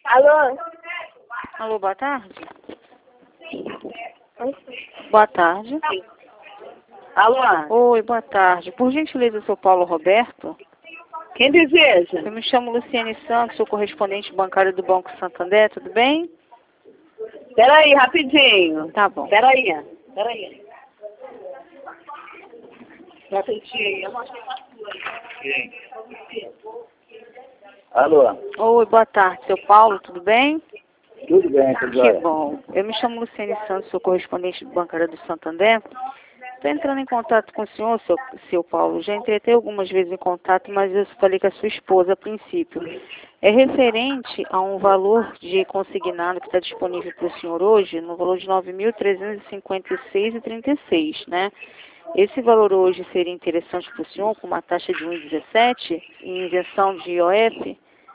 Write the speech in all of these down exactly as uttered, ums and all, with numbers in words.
Alô? Alô, boa tarde. Boa tarde. Alô? Oi, boa tarde. Por gentileza, eu sou Paulo Roberto. Quem deseja? Eu me chamo Luciane Santos, sou correspondente bancário do Banco Santander, tudo bem? Peraí, rapidinho. Tá bom. Peraí, peraí. Já senti. Alô? Oi, boa tarde, seu Paulo, tudo bem? Tudo bem, tudo Que jóia? bom. Eu me chamo Luciane Santos, sou correspondente bancária do Santander. Estou entrando em contato com o senhor, seu, seu Paulo. Já entrei até algumas vezes em contato, mas eu falei com a sua esposa a princípio. É referente a um valor de consignado que está disponível para o senhor hoje, no valor de nove mil trezentos e cinquenta e seis reais e trinta e seis centavos, né? Esse valor hoje seria interessante para o senhor, com uma taxa de um vírgula dezessete e isenção de I O F?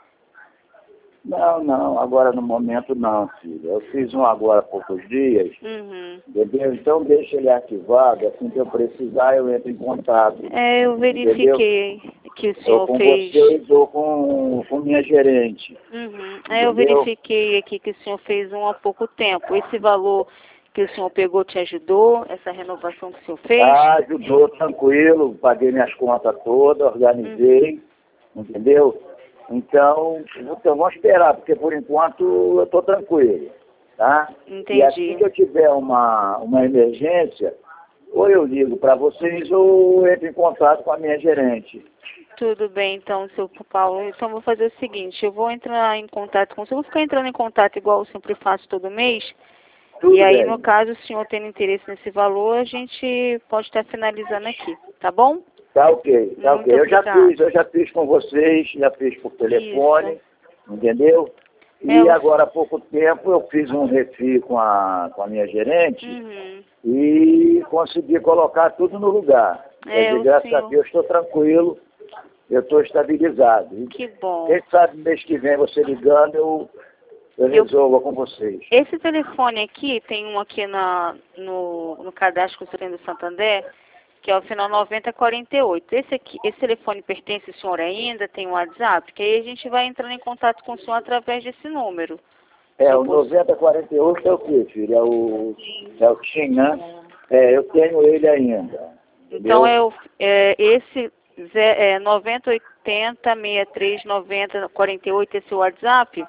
Não, não, agora no momento não, filho. Eu fiz um agora há poucos dias, Uhum. entendeu? Então deixa ele ativado, assim que eu precisar eu entro em contato. É, eu verifiquei Entendeu? que o Ou senhor com fez... vocês ou com, com minha gerente. Uhum. É, eu Entendeu? verifiquei aqui que o senhor fez um há pouco tempo. Esse valor que o senhor pegou te ajudou? Essa renovação que o senhor fez? Ah, ajudou, tranquilo, paguei minhas contas todas, organizei, Uhum. entendeu? Então, então, vamos esperar, porque por enquanto eu estou tranquilo, tá? Entendi. E assim que eu tiver uma, uma emergência, ou eu ligo para vocês ou eu entro em contato com a minha gerente. Tudo bem, então, seu Paulo. Então, vou fazer o seguinte, eu vou entrar em contato com o senhor, vou ficar entrando em contato igual eu sempre faço todo mês. Tudo E aí, bem. no caso, o senhor tendo interesse nesse valor, a gente pode estar finalizando aqui, tá bom? Tá ok, tá Muito ok. Eu já obrigada. fiz, eu já fiz com vocês, já fiz por telefone, Isso. entendeu? E É, eu- agora há pouco tempo eu fiz um refil com a, com a minha gerente Uhum. e consegui colocar tudo no lugar. É, Quer dizer, o graças a senhor. Deus estou tranquilo, eu estou estabilizado. E Que bom. quem sabe mês que vem você ligando, eu, eu Eu- resolvo com vocês. Esse telefone aqui, tem um aqui na, no, no cadastro que eu tenho do Santander, que é o final noventa quarenta e oito. Esse, aqui, esse telefone pertence ao senhor ainda? Tem um WhatsApp? Que aí a gente vai entrando em contato com o senhor através desse número. É, Eu o posso- noventa quarenta e oito é o quê, filho? É o, é o TIM, né? É, eu tenho ele ainda. Então entendeu? é, o, é esse ze- é, noventa oitenta sessenta e três noventa quarenta e oito, esse é o WhatsApp?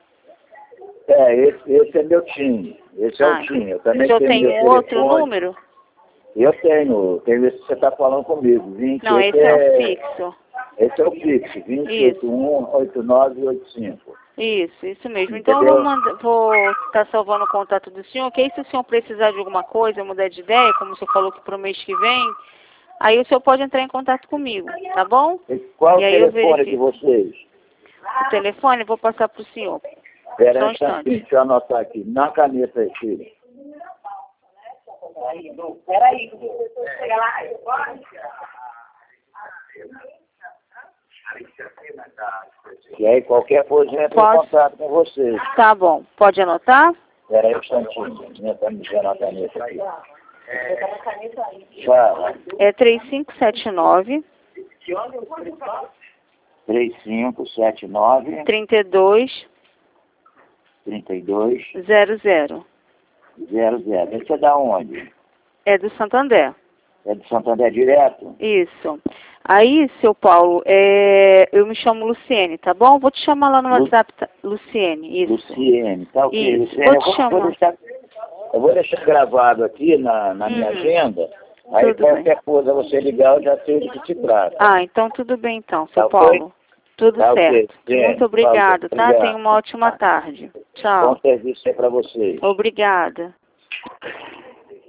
É, esse, esse é meu TIM. Esse é Ah, o TIM. Eu o também senhor tenho tem meu um outro telefone. número? Eu tenho, tenho esse que você está falando comigo. vinte, Não, esse é o fixo. Esse é o fixo, vinte e oito um, oitenta e nove oitenta e cinco. Isso, isso mesmo. Então eu vou mandar, vou estar salvando o contato do senhor, que aí se o senhor precisar de alguma coisa, mudar de ideia, como o senhor falou que para o mês que vem, aí o senhor pode entrar em contato comigo, tá bom? E qual E o aí eu telefone de verifico. vocês? O telefone eu vou passar para o senhor. Espera Só um um instantinho, instante. deixa eu anotar aqui. Na caneta aí, filho. Peraí, que eu chegar lá. E aí qualquer coisa eu entro Posso? em contato com vocês. Tá bom. Pode anotar? Espera aí um instantinho. Minha camiseta na caneta aqui. Fala. É três cinco sete nove, três cinco sete nove, trinta e dois, trinta e dois, zero zero. zero zero. Esse é da onde? É do Santander. É do Santander direto? Isso. Aí, seu Paulo, é, eu me chamo Luciene, tá bom? Vou te chamar lá no Lu- WhatsApp, tá? Luciene, isso. Luciene, tá ok. Isso. Luciene, Vou eu te vou, chamar. vou deixar, eu vou deixar gravado aqui na, na minha Uhum. agenda. Aí Tudo qualquer coisa você ligar, eu já sei do que se trata. Ah, então tudo bem então, seu Tá ok? Paulo. Tudo Tá ok. certo. Sim, Muito obrigado, tá? obrigado. Tenha uma ótima tarde. Bom Tchau. serviço aí pra vocês. Obrigada.